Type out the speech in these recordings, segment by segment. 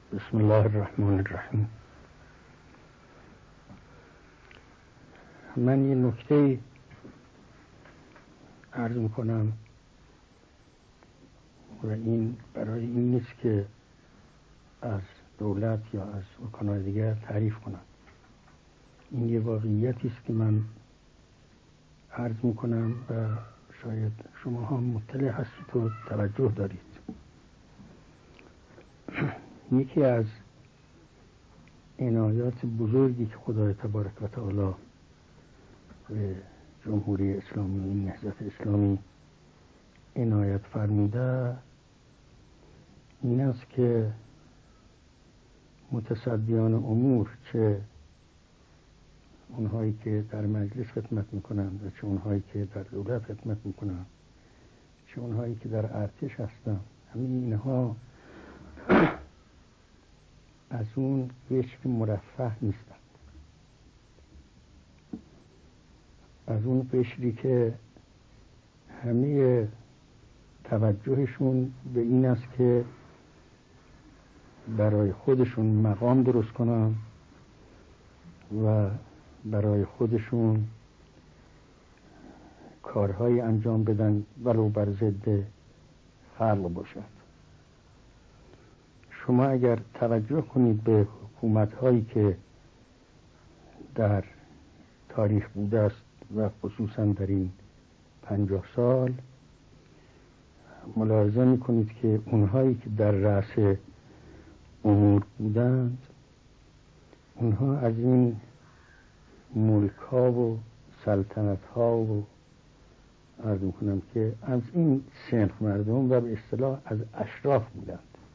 بسم الله الرحمن الرحیم. من یه نکته عرض میکنم و این برای این نیست که از دولت یا از ارکان دیگر تعریف کنم. این یه واقعیتی است که من عرض میکنم و شاید شما هم مطلع هستید و توجه دارید. یکی از عنایات بزرگی که خدای تبارک و تعالی به جمهوری اسلامی، نهضت اسلامی عنایت فرموده این است که متصدیان امور، چه اونهایی که در مجلس خدمت میکنند و چه اونهایی که در دولت خدمت میکنند، چه اونهایی که در ارتش هستند، همه اینها از اون قشر مرفه نیستند، از اون قشری که همه توجهشون به این است که برای خودشون مقام درست کنن و برای خودشون کارهای انجام بدن ولو بر ضد خلق باشد. شما اگر توجه کنید به حکومت‌هایی که در تاریخ بوده است و خصوصا در این 50 سال، ملاحظه می‌کنید که اونهایی که در رأس امور بودند، اونها از این ملک‌ها و سلطنت‌ها و عرض می‌کنم که از این صنف مردم و به اصطلاح از اشراف بودند.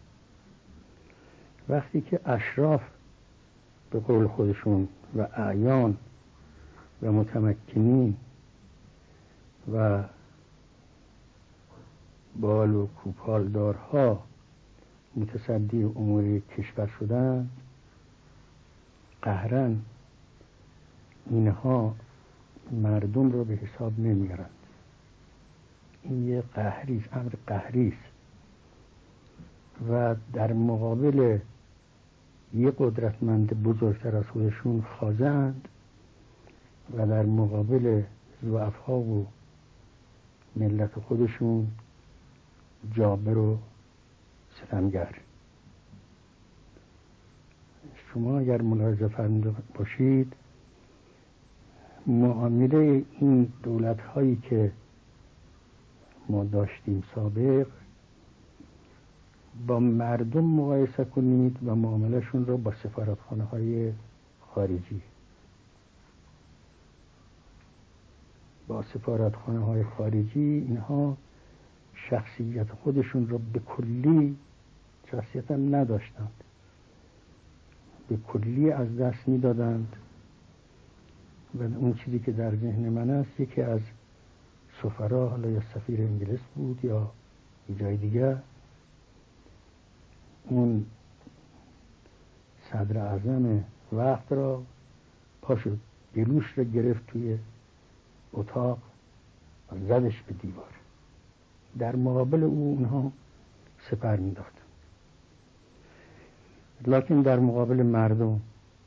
وقتی که اشراف به قول خودشون و اعیان و متمکنین و بال و کوپالدارها متصدی امور کشور شدند، قهراً اینها مردم رو به حساب نمیارند. این یه قهریست، امر قهریست و در مقابل یه قدرتمند بزرگتر از خودشون خاضع‌اند و در مقابل ضعفا و ملت خودشون جابر و ستمگر. شما اگر ملاحظه فرموده باشید، معامله این دولت هایی که ما داشتیم سابق با مردم مقایسه کنید و معاملهشون رو با سفارتخانه های خارجی. با سفارتخانه های خارجی اینها شخصیت خودشون رو به کلی، شخصیت هم نداشتند، به کلی از دست میدادند و اون چیزی که در ذهن من است، یکی از سفرا، حالا یا سفیر انگلیس بود یا یه جای دیگه، اون صدر اعظم وقت را پاشد گلوش را گرفت توی اتاق و زدش به دیوار. در مقابل او اونها سپر می‌دادند، لکن در مقابل مردم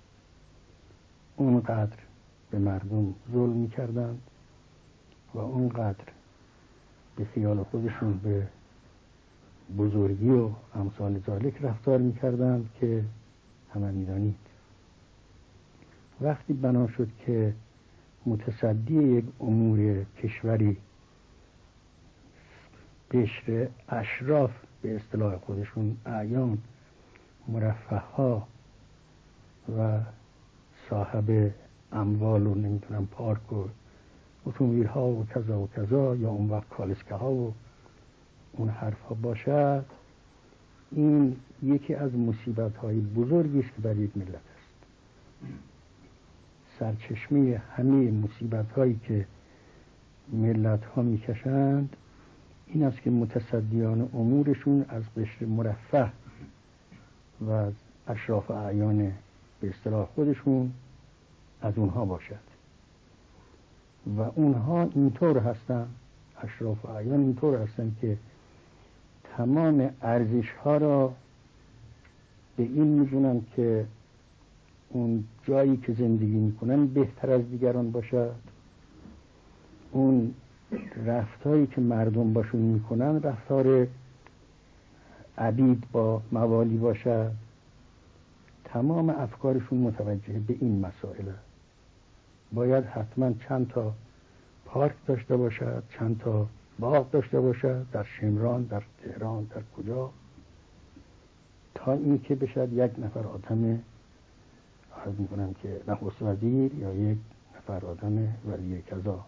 اونقدر به مردم ظلم می‌کردند و اونقدر به خیال خودشون به بزرگی و امثال ذالک رفتار می‌کردند که همه می‌دانید. وقتی بنا شد که متصدی یک امور کشوری قشر اشراف، به اصطلاح خودشون اعیان، مرفه‌ها و صاحب اموال و نمیدونم پارک و اتومبیل ها و کذا و کذا، یا اون وقت کالسکه ها و اون حرف ها باشد، این یکی از مصیبت های بزرگی است که بر یک ملت است. سرچشمه همه مصیبت هایی که ملت ها میکشند این است که متصدیان امورشون از قشر مرفه و از اشراف اعیان به اصطلاح خودشون از اونها باشد و اونها اینطور هستن، اشراف اعیان اینطور هستن که تمام ارزش ها را به این میدونن که اون جایی که زندگی میکنن بهتر از دیگران باشد، اون رفتاری که مردم باشون میکنن رفتار عبید با موالی باشد. تمام افکارشون متوجه به این مسائل است. باید حتما چند تا پارک داشته باشد، چند تا باغ داشته باشد، در شمران، در تهران، در کجا، تا این که بشد یک نفر آدم، عرض میکنم که نخست وزیر یا یک نفر آدم وزیر کذا.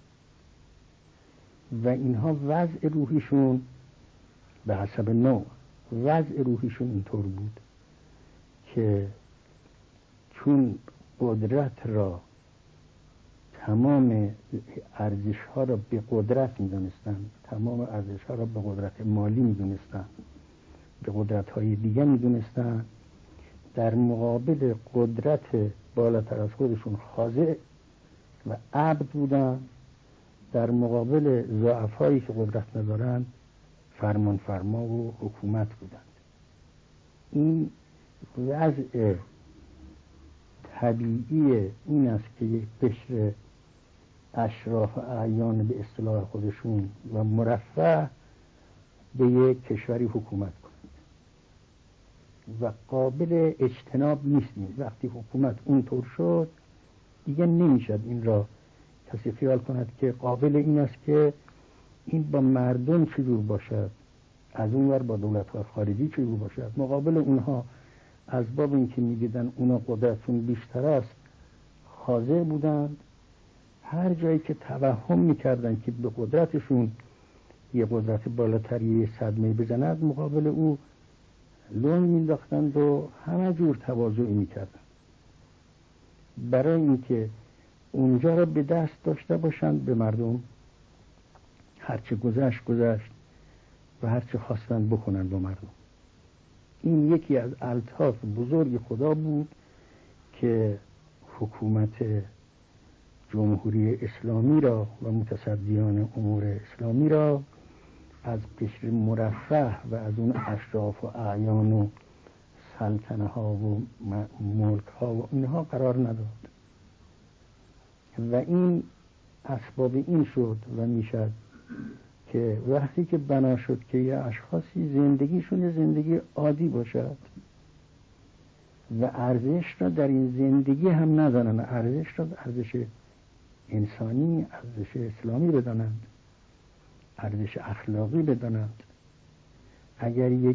و اینها وضع روحیشون به حسب نوع وضع روحیشون اینطور بود که چون قدرت را، تمام ارزش ها را به قدرت می‌دونستند، تمام ارزش ها را به قدرت مالی می‌دونستند، به قدرت های دیگه می‌دونستند، در مقابل قدرت بالاتر از خودشون خاضع و عبد بودند، در مقابل ضعفایی که قدرت ندارند فرمان فرما و حکومت بودند. این وضع طبیعی این است که یک قشر اشراف اعیان به اصطلاح خودشون و مرفه به یک کشوری حکومت کنند و قابل اجتناب نیستیم. وقتی حکومت اونطور شد دیگه نمیشد این را کسی خیال کند که قابل این است که این با مردم چجور باشد، از اون ور با دولت‌های خارجی چجور باشد. مقابل اونها از باب این که می‌دیدن اونا قدرتشون بیشتر است خاضع بودند. هر جایی که توهم می‌کردن که به قدرتشون یه قدرت بالاتری صدمه بزند، مقابل او لون می‌انداختند و همه جور تواضعی می‌کردند برای اینکه اونجا را به دست داشته باشند. به مردم هرچه گذشت و هرچه خواستند بکنند با مردم. این یکی از الطاف بزرگ خدا بود که حکومت جمهوری اسلامی را و متصدیان امور اسلامی را از قشر مرفه و از اون اشراف و اعیان و سلطنه ها و ملک ها و اینها قرار نداد. و این اسباب این شد و میشد که وقتی که بنا شد که یه اشخاصی زندگیشون زندگی عادی باشد و ارزش را در این زندگی هم ندانند، ارزش را ارزش انسانی، ارزش اسلامی بدانند، ارزش اخلاقی بدانند. اگر یک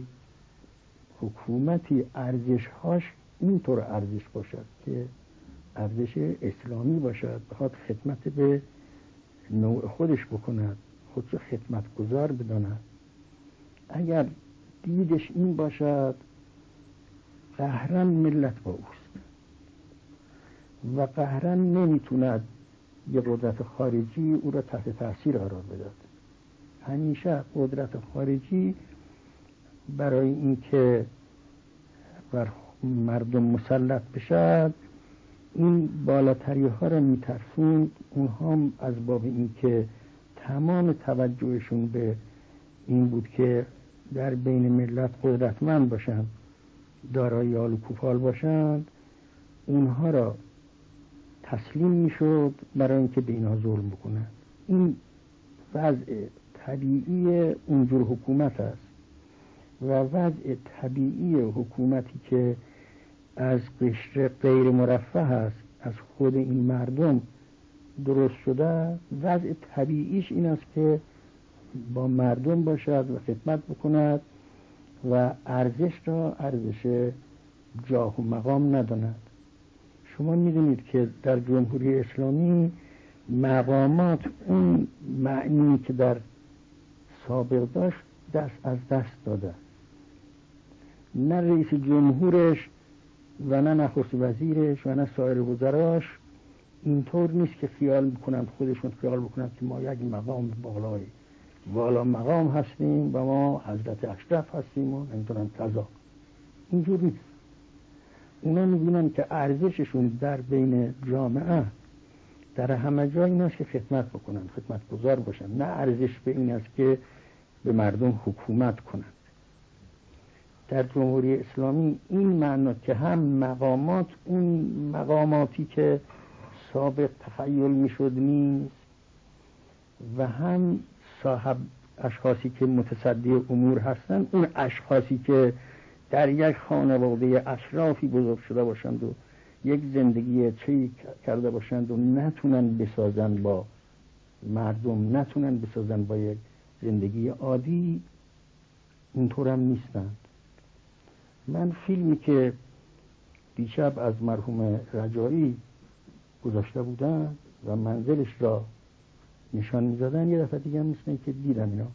حکومتی ارزشهاش اینطور ارزش باشد که ارزش اسلامی باشد، بخواد خدمت به نوع خودش بکند، خودشو خدمتگزار بداند، اگر دیدش این باشد قهرن ملت با اوست و قهرن نمیتوند یه قدرت خارجی او را تحت تاثیر قرار بدهد. همیشه قدرت خارجی برای اینکه بر مردم مسلط بشد این بالاتری ها را میترسوند. اونها هم از باب اینکه تمام توجهشون به این بود که در بین ملت قدرتمند باشند، دارای آل و کوپال باشند، اونها را تسلیم میشد برای اینکه به اینها ظلم بکنند. این وضع طبیعی اونجور حکومت است و وضع طبیعی حکومتی که از قشر غیر مرفه است، از خود این مردم درست شده. وضع طبیعیش این است که با مردم باشد و خدمت بکند و ارزش را ارزش جاه و مقام نداند. شما میدونید که در جمهوری اسلامی مقامات اون معنی که در سابق داشت از دست داده. نه رئیس جمهورش و نه نخست وزیرش و نه سایر وزراش اینطور نیست که خیال بکنند، خودشون خیال بکنند که ما یک مقام والا مقام هستیم و ما حضرت اشرف هستیم و نمیدونم کذا. اینجور نیست. اونا میبینن که ارزششون در بین جامعه در همه جای این است که خدمت بکنن، خدمتگزار باشن، نه ارزش به این است که به مردم حکومت کنند. در جمهوری اسلامی این معنا که هم مقامات اون مقاماتی که سابق تخیل میشد نیست و هم صاحب اشخاصی که متصدی امور هستن اون اشخاصی که در یک خانواده اشرافی بزرگ شده باشند و یک زندگی چی کرده باشند و نتونن بسازن با مردم، نتونن بسازن با یک زندگی عادی، اونطور هم نیستند. من فیلمی که دیشب از مرحوم رجایی گذاشته بودن و منزلش را نشان می‌دادن یه دفعه دیگه هم مثل که دیدم اینا.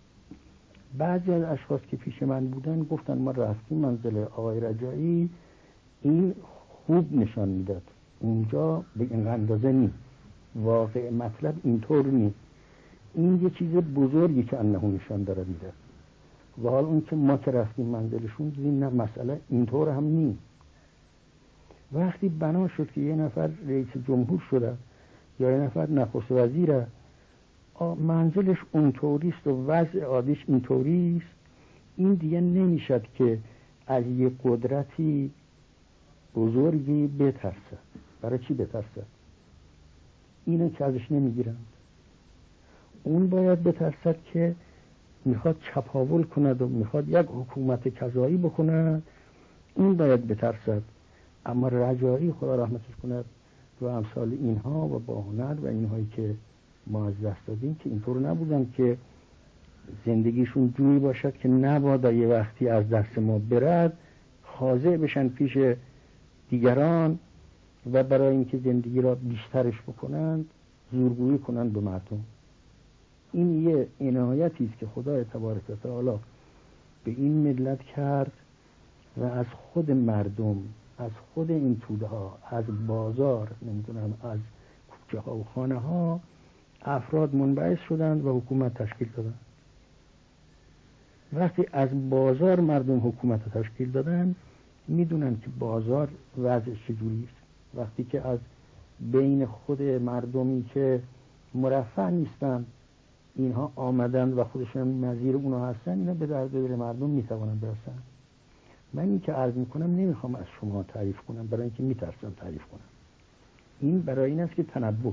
بعضی از اشخاص که پیش من بودن گفتن ما رفتیم منزل آقای رجایی، این خوب نشان میداد، اونجا به این اندازه نیست، واقع مطلب اینطور نیست، این یه چیز بزرگی که انه نشان داره میده. و حال اون که ما که رفتیم منزلشون دیدیم نه مسئله اینطور هم نیست. وقتی بنا شد که یه نفر رئیس جمهور شده یا یه نفر نخست وزیره، منزلش اونطوریست و وضع عادیش اینطوریست، این دیگه نمیشد که از یه قدرتی بزرگی بترسه. برای چی بترسه؟ اینو که ازش نمیگیرند. اون باید بترسد که میخواد چپاول کند و میخواد یک حکومت کذایی بکند، اون باید بترسد. اما رجایی خدا رحمتش کند و امثال اینها و با هنر و اینهایی که ما از دست دادیم که اینطور نبودن که زندگیشون جوری باشد که نبادا یه وقتی از دست ما برد خاضع بشن پیش دیگران و برای اینکه زندگی را بیشترش بکنند زورگویی کنند به مردم. این یه عنایتی است که خدای تبارک و تعالی به این ملت کرد و از خود مردم، از خود این توده ها، از بازار، نمیدونم از کوچه ها و خانه ها افراد منبعث شدند و حکومت تشکیل دادند. وقتی از بازار مردم حکومت تشکیل دادن میدونن که بازار وضع چجوری است. وقتی که از بین خود مردمی که مرفه نیستن اینها آمدن و خودشون نظیر اونا هستن، اینا به درد دل مردم میتوانن برسن. من این که عرض میکنم نمیخوام از شما تعریف کنم، برای اینکه میترسم تعریف کنم. این برای این است که تنبه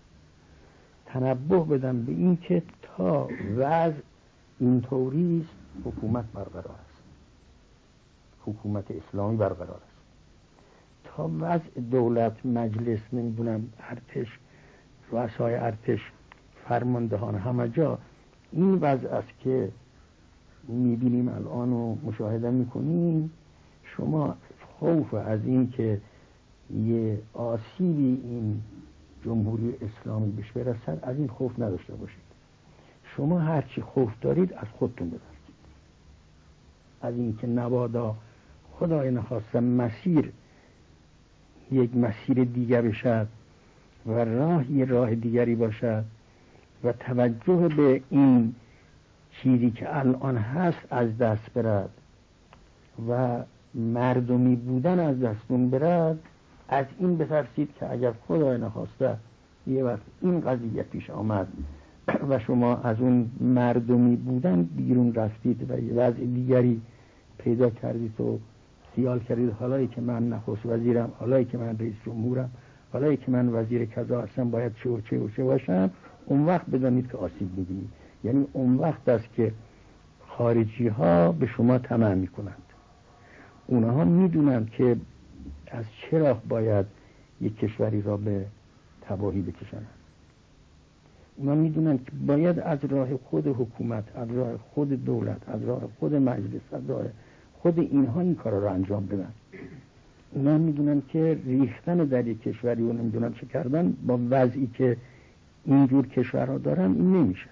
بدم به این که تا وضع اینطوری است حکومت برقرار است، حکومت اسلامی برقرار است. تا وضع دولت، مجلس، نمیدونم ارتش، رؤسای ارتش، فرماندهان همه جا این وضع است که میبینیم الان و مشاهده میکنیم، شما خوف از این که یه آسیبی این جمهوری اسلامی بهش برسد از این خوف نداشته باشید. شما هرچی خوف دارید از خودتون ببرید، از این که نبادا خدای نخواسته مسیر یک مسیر دیگر بشد و راه یه راه دیگری باشد و توجه به این چیزی که الان هست از دست برد و مردمی بودن از دستون برد. از این بترسید که اگر خدای نخواسته یه وقت این قضیه پیش آمد و شما از اون مردمی بودن بیرون رفتید و یه وضع دیگری پیدا کردید و خیال کردید حالایی که من نخست وزیرم، حالایی که من رئیس جمهورم، حالایی که من وزیر کذا هستم باید چه و چه و چه باشم، اون وقت بدانید که آسیب می‌بینید. یعنی اون وقت است که خارجی ها به شما طمع می‌کنند. اونها می‌دونند که از چه راه باید یک کشوری را به تباهی بکشند. اونا می‌دونند که باید از راه خود حکومت، از راه خود دولت، از راه خود مجلس، از راه خود اینها این کارا رو انجام بدن. اونا می‌دونن که ریختن در یک کشوری و نمی‌دونن چه کردن با وضعی که اینجور کشورها دارن این نمیشد.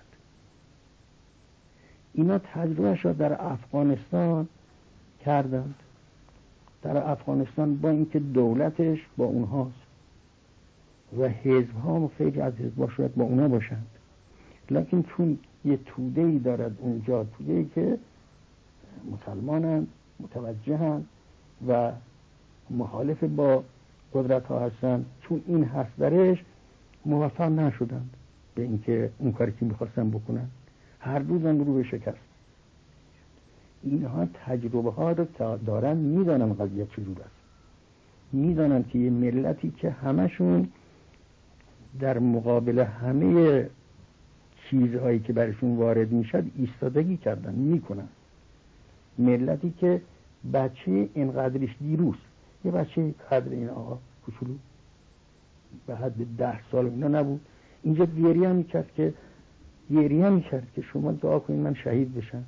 اینا تجربهش را در افغانستان کردند. در افغانستان با اینکه دولتش با اونهاست و حزب‌ها و خیلی از حزب‌ها شاید با اونا باشند، لکن چون یه توده‌ای دارد اونجا، توده‌ای که مسلمانند، متوجهند و مخالف با قدرت ها هستند، چون این هست درش موفق نشدند به اینکه اون کاری که میخواستن بکنن، هر روزن رو به شکست. اینها تجربه ها رو دارن، میدانن قضیه چجور است، میدانن که یه ملتی که همشون در مقابل همه چیزهایی که برشون وارد میشد ایستادگی کردن میکنن. ملتی که بچه اینقدرش دیروز، یه بچه قدر این آقا کوچولو به حد 10 سال اینا نبود، اینجا گریه میکرد که شما دعا کنید من شهید بشم.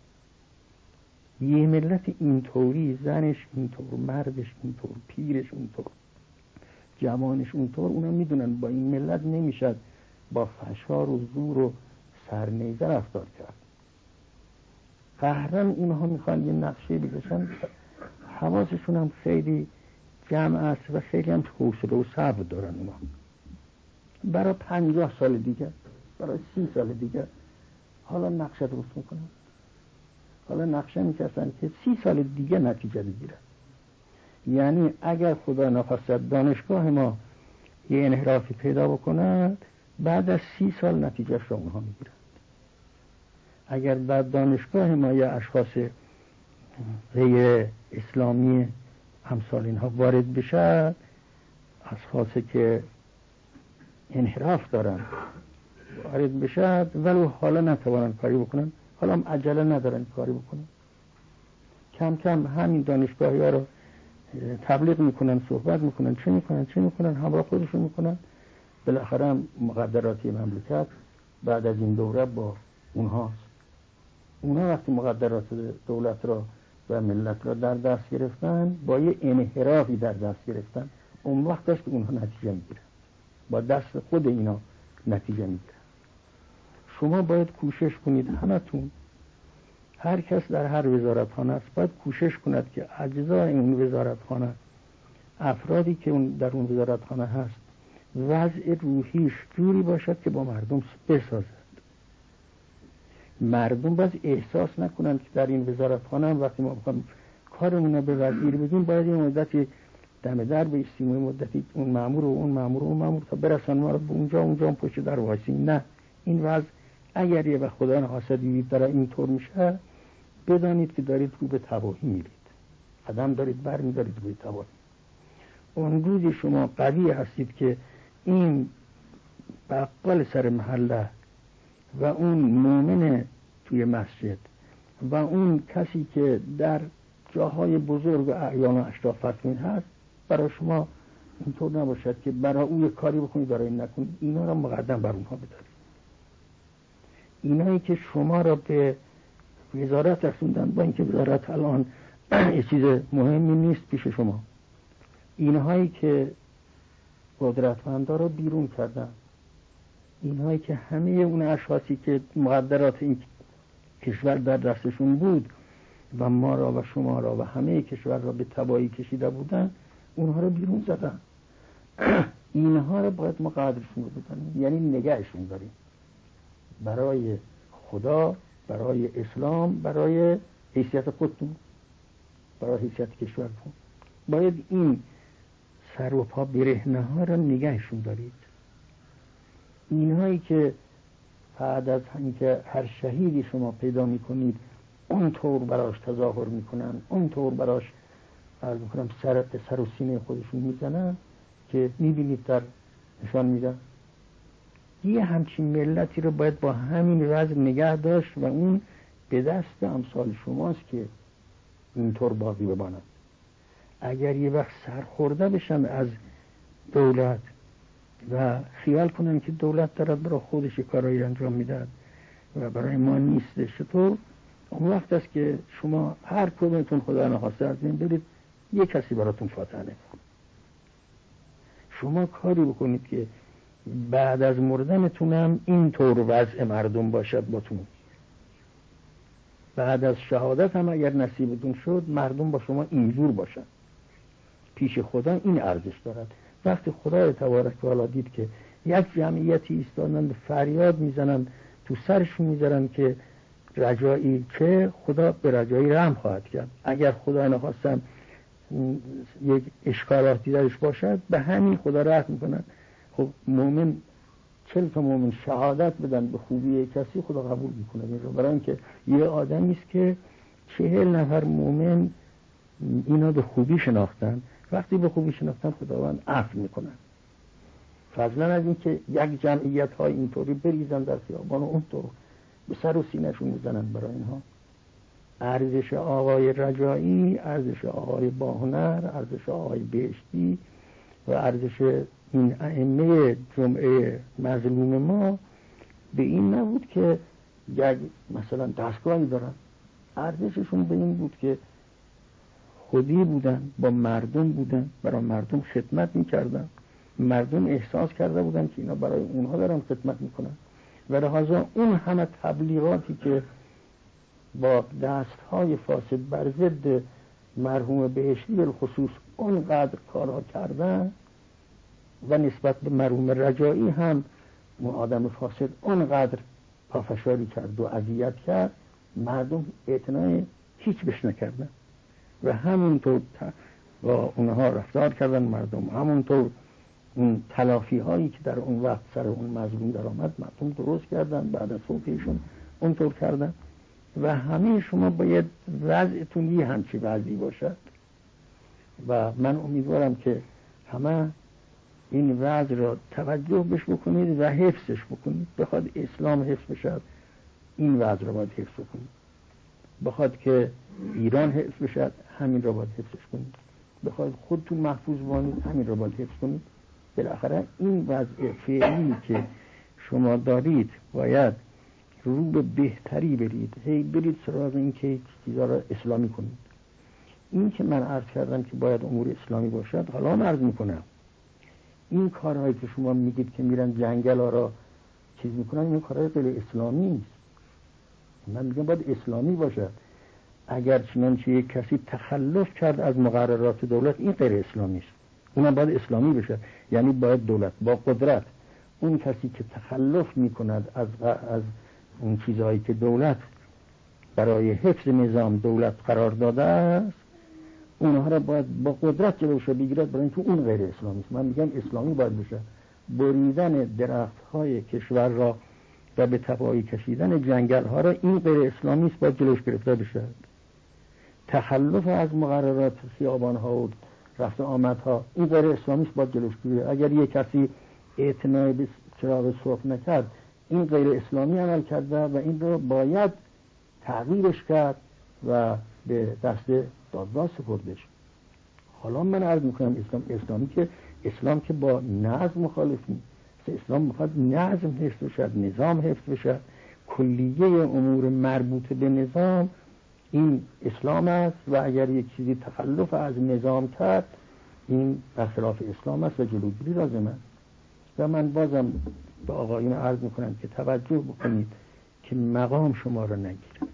یه ملت اینطوری، زنش اینطور، مردش اینطور، پیرش اونطور، جوانش اونطور، اونا میدونن با این ملت نمیشد با فشار و زور و سرنیزه رفتار کرد. قهرن اونها میخوان یه نقشه بکشن، حواسشون هم خیلی جمع است و خیلی هم حوصله و صبر دارن. اونا برای 50 سال دیگه، برای 30 سال دیگه حالا نقشه درست میکنن، حالا نقشه میکشن که 30 سال دیگه نتیجه بگیرن. یعنی اگر خدا نخواست دانشگاه ما یه انحرافی پیدا بکنه، بعد از 30 سال نتیجهش رو اونها میگیرن. اگر در دانشگاه ما یه اشخاص غیر اسلامی امثال اینها وارد بشه، اشخاصی که انحراف دارن وارد بشه، ولو حالا نتوانن کاری بکنن، حالا هم عجله ندارن کاری بکنن، کم کم همین دانشگاهی ها رو تبلیغ میکنن، صحبت میکنن، چه میکنن همراه خودشون میکنن. بالاخره هم مقدراتی مملکت بعد از این دوره با اونهاست. اونها وقتی مقدرات دولت را و ملت را در دست گرفتن، با یه انحرافی در دست گرفتن، اون وقت است که اونها نتیجه میگیرن، با دست خود اینا نتیجه میگیرن. شما باید کوشش کنید، همتون، هر کس در هر وزارتخانه است باید کوشش کند که اجزای اون وزارتخانه، افرادی که اون در اون وزارتخانه هست، وضع روحیش جوری باشد که با مردم بسازد. مردم باید احساس نکنند که در این وزارتخانه هم وقتی ما بخوایم کارمون رو به وزیر بدیم باید یه مدتی دم در بایستیم، یه مدتی اون مأمور تا برسن ما رو به اونجا پشت در وایسیم. نه، این وضع اگر یه وقت خدا نخواسته دید داره اینطور میشه، بدانید که دارید رو به تباهی میرید، قدم دارید برمی‌دارید روی تباهی. اون روزی شما قوی هستید که این بقال سر محله و اون مومن توی مسجد و اون کسی که در جاهای بزرگ و اعیان و اشراف‌الدین هست، برای شما اینطور نباشد که برای اون کاری بکنید برای این نکنید، اینا را مقدم بر اونها بدارید. اینایی که شما را به وزارت رسوندن، با اینکه وزارت الان یه چیز مهمی نیست پیش شما، اینهایی که قدرتمندا را بیرون کردن، اینهایی که همه اون اشخاصی که مقدرات این کشور در دستشون بود و ما را و شما را و همه کشور را به تباهی کشیده بودن، اونها را بیرون زدن. اینها را باید ما قدرشون رو بدانیم، یعنی نگهشون داریم برای خدا، برای اسلام، برای حیثیت خودتون، برای حیثیت کشورتون. باید این سر و پا برهنه ها را نگهشون دارید. اینهایی که بعد از اینکه هر شهیدی شما پیدا میکنید اونطور براش تظاهر میکنن، اونطور براش عرض میکنم سر و سینه خودشون میزنن که میبینید در نشان میدن. یه همچین ملتی رو باید با همین وضع نگه داشت و اون به دست امثال شماست که اینطور باقی بماند. اگر یه وقت سرخورده بشن از دولت و خیال کنن که دولت دارد برای خودش کارایی انجام میدن و برای ما نیستش، تو اون وقت است که شما هر کدومتون خدا نخواسته از این برید یه کسی براتون فاتحه نکنه. شما کاری بکنید که بعد از مردنتونم اینطور وضع مردم باشد باتون. بعد از شهادت هم اگر نصیبتون شد مردم با شما اینجور باشن. پیش خدا این ارزش دارد. وقتی خدای تبارک و تعالی دید که یک جمعیتی ایستادن فریاد میزنن، تو سرشون میذارن که رجایی، که خدا به رجایی رحم خواهد کرد. اگر خدا نخواستم یک اشکالاتی درش باشد به همین خدا رحم میکنن. خب مومن 40 تا مومن شهادت بدن به خوبی کسی، خدا قبول میکنه، برای اینکه یه آدمی است که 40 نفر مؤمن اینا به خوبی شناختن. وقتی به خوبی شناختن خداوند عفو میکنن. فضلا از این که یک جمعیت های اینطوری بریزن در خیابان و اونطور به سر و سینه‌شون میزنن برای اینها. ارزش آقای رجایی، ارزش آقای باهنر، ارزش آقای بهشتی و ارزش این ائمه جمعه مظلوم ما به این نبود که یک مثلا دستگاهی دارن. ارزششون به این بود که خودی بودن، با مردم بودن، برای مردم خدمت میکردن. مردم احساس کرده بودن که اینا برای اونها دارن خدمت میکنن و لحاظا اون همه تبلیغاتی که با دستهای فاسد بر ضد مرحوم بهشتی بالخصوص اونقدر کارها کردن و نسبت به مرحوم رجایی هم اون آدم فاسد اونقدر پافشاری کرد و اذیت کرد، مردم اعتنای هیچ بهش نکردن و همونطور با اونها رفتار کردن. مردم همونطور اون تلافی هایی که در اون وقت سر اون مظلوم در آمد مردم درست کردن، بعد از فوتشون اونطور کردن. و همه شما باید وضعتون یه همچی وضعی باشد و من امیدوارم که همه این وضع را توجه بش بکنید و حفظش بکنید. بخواد اسلام حفظ بشد این وضع را باید حفظ بکنید. بخواد که ایران حفظ بشد همین را باید حفظش کنید. بخواد خودتون محفوظ بمانید همین را باید حفظ کنید. بالاخره این وضع فعلی که شما دارید باید رو به بهتری برید. هی برید سراغ این که چیزا را اسلامی کنید. این که من عرض کردم که باید امور اسلامی باشد، حالا من عرض میکنم این کارهایی که شما میگید که میرن جنگل ها را چیز میکنن، این کارهای غیر اسلامی است. من میگم باید اسلامی باشد. اگر چنانچه یک کسی تخلف کرد از مقررات دولت، این غیر اسلامی است. اونم باید اسلامی بشه. یعنی باید دولت با قدرت اون کسی که تخلف میکند از اون چیزهایی که دولت برای حفظ نظام دولت قرار داده است، اونها را باید با قدرت جلوش بگیرد، برای اینکه اون غیر اسلامی است. من میگم اسلامی باید بشه. بریدن درخت های کشور را و به تباهی کشیدن جنگل ها را، این غیر اسلامی است، باید جلوش گرفته بشه. تخلف از مقررات خیابان ها و رفت آمد ها، این غیر اسلامی است، باید جلوش گرفته. اگر یک کسی اعتنای به چراغ سرخ نکرد، این غیر اسلامی عمل کرده و این رو باید تغییرش کرد و به دست دادگاه سپردش. حالا من عرض میکنم اسلامی که اسلام که با نظم مخالف نیست. اسلام میخواد نظم حفظ بشد، نظام حفظ بشد. کلیه امور مربوط به نظام این اسلام است و اگر یک چیزی تخلف از نظام کرد، این برخلاف اسلام است و جلوگیری لازم است. و من بازم به آقایون عرض میکنم که توجه بکنید که مقام شما را نگیرد.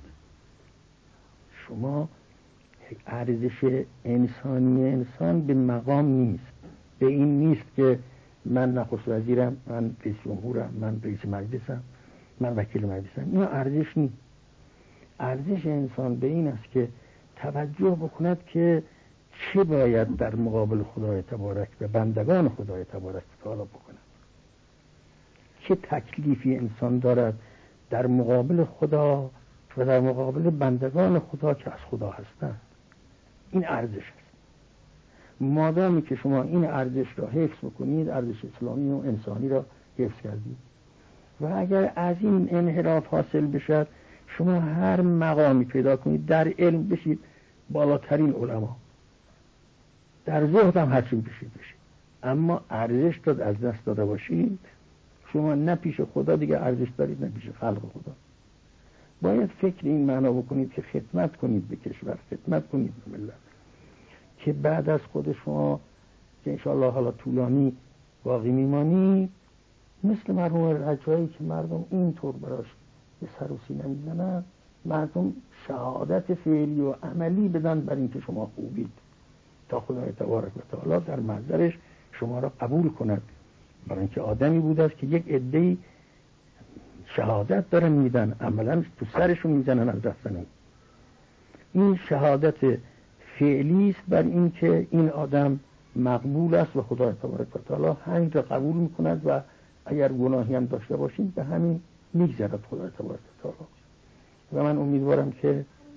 شما ارزش انسانی انسان به مقام نیست. به این نیست که من نخست وزیرم، من رئیس جمهورم، من رئیس مجلسم، من وکیل مجلسم. این ارزش نیست. ارزش انسان به این است که توجه بکند که چه باید در مقابل خدای تبارک و بندگان خدای تبارک و تعالی بکند. چه تکلیفی انسان دارد در مقابل خدا و در مقابل بندگان خدا که از خدا هستند. این ارزش است. مادامی که شما این ارزش را حفظ بکنید، ارزش اسلامی و انسانی را حفظ کردید. و اگر از این انحراف حاصل بشد، شما هر مقامی پیدا کنید، در علم بشید بالاترین علما، در زهد هم هرچی بشید، اما ارزش داد از دست داده باشید، شما نه پیش خدا دیگه ارزش دارید، نه پیش خلق خدا. باید فکر این معنا بکنید که خدمت کنید به کشور، خدمت کنید به ملت، که بعد از خود شما که انشاءالله حالا طولانی باقی میمانید، مثل مرحوم رجایی که مردم اینطور براش به سر و سینه میزنن، مردم شهادت فعلی و عملی بدن بر اینکه شما خوبید، تا خدای تبارک و تعالی در محضرش شما را قبول کند. برای اینکه آدمی بوده است که یک عده‌ای شهادت دارن میدن، عملا تو سرشون میزنن از رفتن. این شهادت فعلی است بر این که این آدم مقبول است و خدای تبارک و تعالی همین را قبول میکند و اگر گناهی هم داشته باشید به همین میگذرد خدای تبارک و تعالی. و من امیدوارم که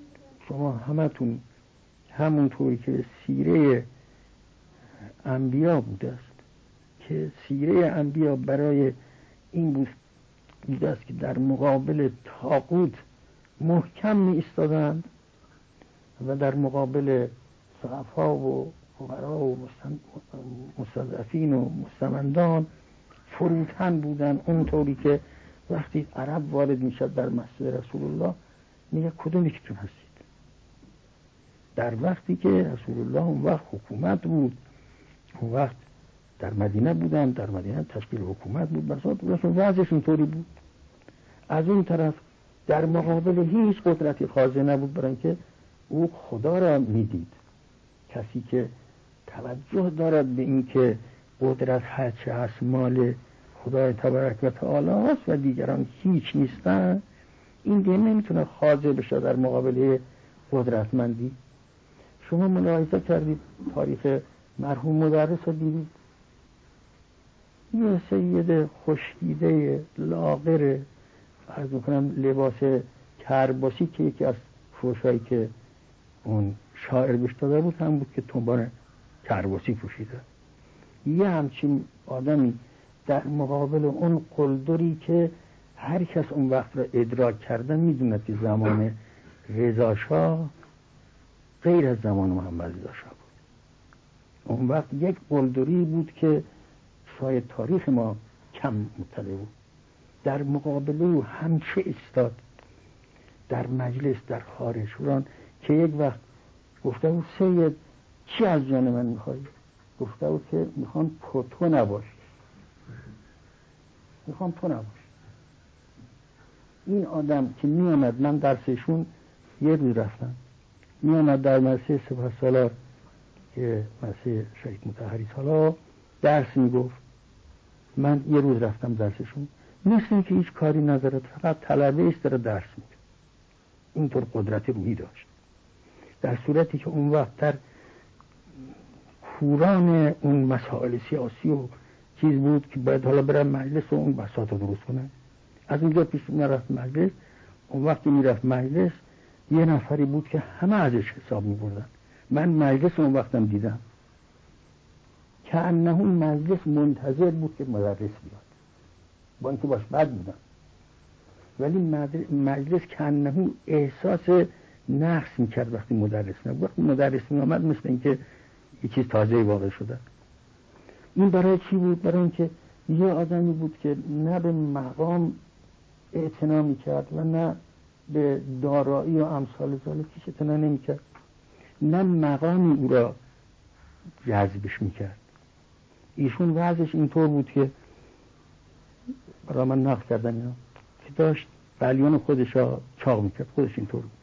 شما همتون همونطوری که سیره انبیا بوده است که سیره انبیا برای این بوده است که در مقابل طاغوت محکم می ایستادند و در مقابل ضعفا و فقرا و مستضعفین و مستمندان فروتن بودن، اونطوری که وقتی عرب وارد میشد در مسجد رسول الله میگه کدوم یکیتون هستید؟ در وقتی که رسول الله اون وقت حکومت بود، اون وقت در مدینه بودن، در مدینه تشکیل حکومت بود، بساط وضعش اینطوری بود. از اون طرف در مقابل هیچ قدرتی خاضع نبود، برای اینکه او خدا را میدید. کسی که توجه دارد به این که قدرت هرچه هست مال خدای تبارک و تعالی است و دیگران هیچ نیستن، این دیگه نمیتونه خاضع بشه در مقابل قدرتمندی. شما ملاحظه کردید تاریخ مرحوم مدرس رو دیدید، یه سید خشکیده لاغر، عرض میکنم لباس کرباسی که یکی از فوشایی که اون شاعر بهش داده بود هم بود که تنبان کرباسی پوشیده. یه همچین آدمی در مقابل اون قلدری که هر کس اون وقت را ادراک کردن میدونه که زمان رضا شاه غیر از زمان محمد رضا شاه بود. اون وقت یک قلدری بود که شاید تاریخ ما کم مطلع بود. در مقابل او همچه ایستاد در مجلس در خارشوران که یک وقت گفته بود سید چی از جان من میخوایی؟ گفته بود که میخوام تو نباش، میخوام تو نباش. این آدم که میامد، من درسشون یه روز رفتم، میامد در مدرسه سپهسالار که مدرسه شهید مطهری سالار درس میگفت، من یه روز رفتم درسشون، مثل که هیچ کاری ندارد، فقط طلبه ایست داره درس میده. اینطور قدرت روحی داشت، در صورتی که اون وقت در کوران اون مسائل سیاسی و چیز بود که باید حالا برم مجلس و اون بساط رو درست کنن. از اونجا پیش نرفت مجلس. اون وقتی میرفت مجلس یه نفری بود که همه ازش حساب میبردن. من مجلس اون وقتم دیدم که انه مجلس منتظر بود که مدرس بیاد، با اینکه باش بد بودن، ولی مجلس که انه احساس نقص میکرد وقتی مدرس نبود. وقتی مدرس میامد مثل اینکه یه چیز تازه واقع شده. این برای چی بود؟ برای اینکه یه آدمی بود که نه به مقام اعتنا میکرد و نه به دارایی و امثال ذالک اعتنا نمیکرد، نه مقامی او را جذبش میکرد. ایشون وضعش اینطور بود که برای من نقل کردن اینا که داشت قلیان خودش را چاق میکرد، خودش اینطور بود.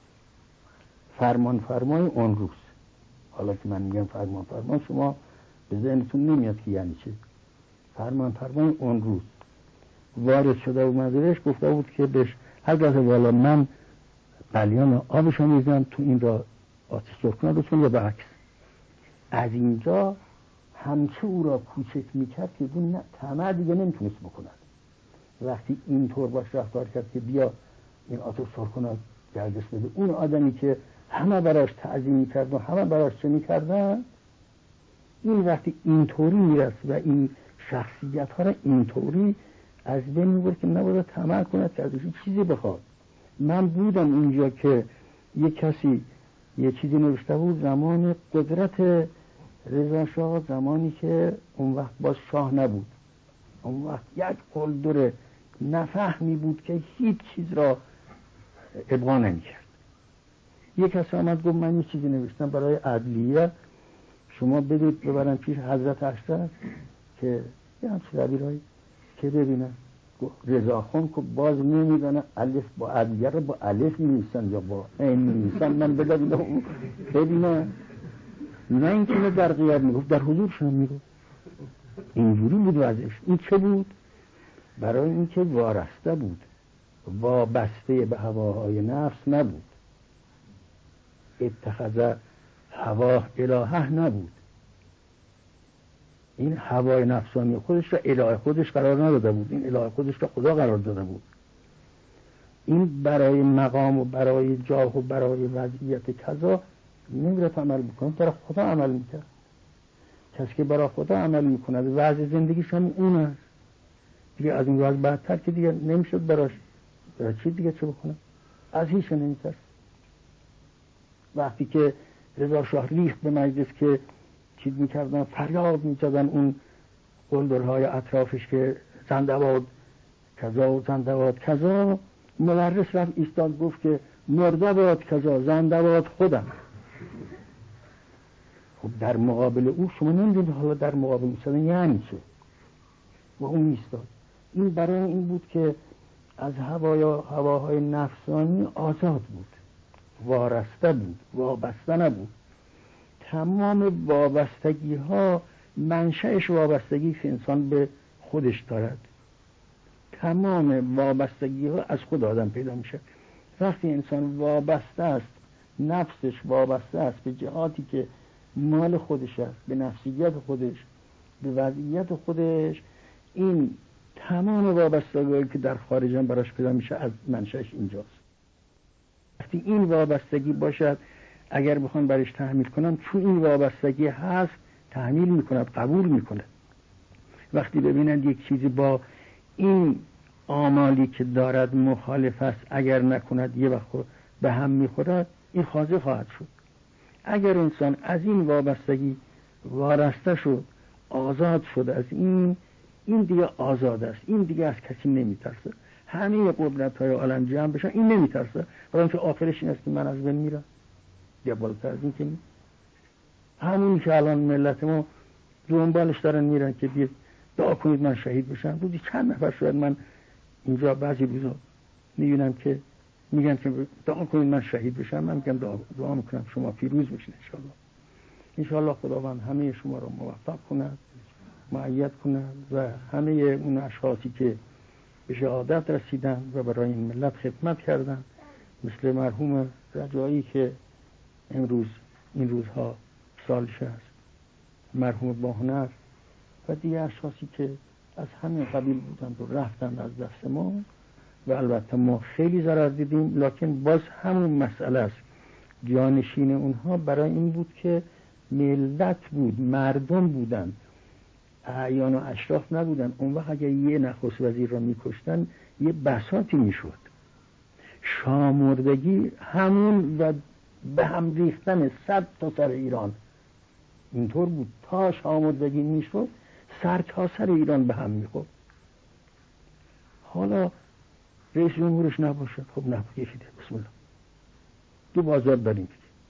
فرمای اون روز، حالا که من میگم فرمان شما به ذهنتون نمیاد که یعنی چه. فرمای اون روز وارد شده و مدرش گفته بود که بهش هر لحظه والا من قلیان آبشو میزنم تو این را آتش سرخ کنه بسون یا برعکس. از اینجا همچه او را کوچک میکرد که اون طمع دیگه نمیتونست بکند. وقتی اینطور باش رفتار کرد که بیا این آتش سرخ کنه گردش بده، اون آدمی که همه براش تعظیم میکرد و همه براش چه میکردن، این وقتی اینطوری میرسه و این شخصیت ها را اینطوری از بین میبرد که نباید طمع کند که ازش چیزی بخواد. من بودم اینجا که یک کسی یه چیزی نوشته بود زمان قدرت رضا شاه، زمانی که اون وقت باز شاه نبود، اون وقت یک قلدر نفهمی بود که هیچ چیز را ابقا نمی‌کرد. یک کسی آمد گفت من یه چیزی نوشتم برای عدلیه، شما بدید ببرن پیش حضرت اشرف که یه همچه ربیرهایی که ببینن. رضا خان که باز نمیدانه الف با عدلیه رو با الف می‌نویسن یا با عین می‌نویسن، من ببینه نه اینکه نه در غیاب میگفت، در حضورشون میگفت. اینجوری بود وضعش. این چه بود؟ برای اینکه وارسته بود، وابسته به هواهای نفس نبود، اتخذ هواه الهه نبود. این هوای نفسانی خودش را اله خودش قرار نداده بود، این اله خودش را خدا قرار داده بود. این برای مقام و برای جاه و برای وضعیت کذا نمیره عمل میکنه، برای خدا عمل میکنه. کسی که برای خدا عمل میکنه وضع زندگیش هم اون است دیگه. از اون وضع بدتر که دیگه نمیشد براش چی دیگه چه بکنه؟ از هیچ نمیترس. وقتی که رضا شاه ریخت به مجلس که چیز میکردن، فریاد میزدن اون قلدرهای اطرافش که زنده باد کذا و زنده باد کذا، مدرس رفت ایستاد گفت که مرده باد کذا زنده باد خودم. خب در مقابل او شما نمیدونید حالا در مقابل ایستادن یعنی چه. و اون ایستاد. این برای این بود که از هواهای نفسانی آزاد بود، وارسته بود، وابسته نبود. تمام وابستگی ها منشأش وابستگی که انسان به خودش دارد. تمام وابستگی ها از خود آدم پیدا میشه. وقتی انسان وابسته است، نفسش وابسته است به جهاتی که مال خودش است، به نفسیت خودش، به وضعیت خودش، این تمام وابستگی که در خارج هم براش پیدا میشه از منشأش اینجاست. وقتی این وابستگی باشد، اگر بخوان برش تحمیل کنن، چون این وابستگی هست تحمیل میکند، قبول میکند. وقتی ببینند یک چیزی با این آمالی که دارد مخالف است، اگر نکند یه وقت به هم میخورد، این خاضع خواهد شد. اگر انسان از این وابستگی وارسته شد، آزاد شد از این دیگه آزاد است، این دیگه از کسی نمیترسه. همه قدرت های عالم جمع بشن این نمیترسه، برای اینکه آخرش این است که من از بین میرم. یا بالاتر از این که همون که الان ملت ما دنبالش دارن میرن که بیاد دعا کنید من شهید بشم. روزی چند نفر شاید من اینجا بعضی روزا میبینم که میگن که دعا کنید من شهید بشم، من میگم دعا میکنم شما پیروز بشین انشالله. انشالله خداوند همه شما رو موفق کند، مؤید کند و همه اون اشخاصی که به شهادت رسیدن و برای این ملت خدمت کردن، مثل مرحوم رجایی که امروز این روزها سالش است، مرحوم باهنر و دیگه اشخاصی که از همین قبیل بودند و رفتند از دست ما، و البته ما خیلی ضرر دیدیم، لکن باز همون مسئله است. جانشین اونها برای این بود که ملت بود، مردم بودند، اعیان و اشراف نبودن. اون وقت اگر یه نخست وزیر را میکشتن یه بساطی میشد. شامردگی همون و به هم ریختن 100 تا سر ایران اینطور بود. تا شامردگی میشد سر تا سر ایران به هم میخورد. حالا رئیس جمهورش نباشد، خب نباشیده، بسم الله دو بازار داریم،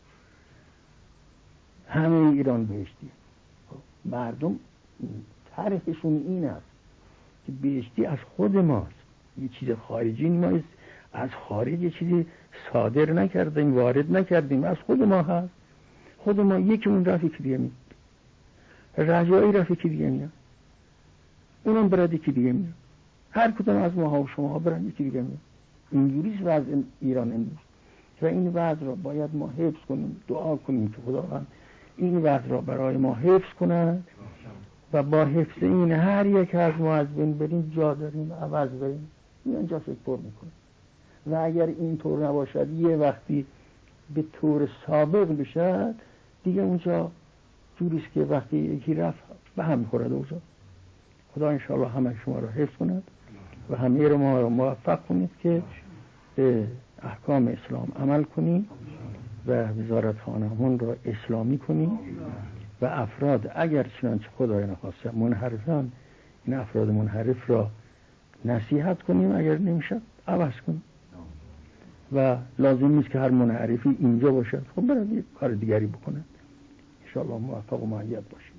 همه ایران بهشتی. مردم طرحشون این است که بهشتی از خود ماست، یه چیز خارجی نیست، از خارج یه چیزی صادر نکردیم، وارد نکردیم، از خود ما هست. خود ما یکی اون رفت یکی دیگه میاد، رجایی رفت یکی دیگه میاد، اونم برد یکی دیگه میاد، هر کدوم از ما ها و شما ها برن یکی دیگه میاد. اینجوریست وضع ایران امروز و این وضع را باید ما حفظ کنیم، دعا کنیم که خداوند این وضع را برای ما حفظ کند و با حفظ این هر یک از ما از بین بریم جا داریم عوض بریم، اینجا فکر پر میکنیم. و اگر این طور نباشد یه وقتی به طور سابق بشد دیگه اونجا جوریست که وقتی یکی رفت به هم میخورد اونجا. خدا انشاءالله همه شما را حفظ کند و همه رو ما را موفق کنید که به احکام اسلام عمل کنیم و وزارت خانه‌مان را اسلامی کنیم و افراد اگر چنانچه خدای نخواسته منحرفان، این افراد منحرف را نصیحت کنیم، اگر نمیشد عوض کنیم و لازم نیست که هر منحرفی اینجا باشد، خب برای کار دیگری بکنه. انشاءالله موفق و مؤید باشید.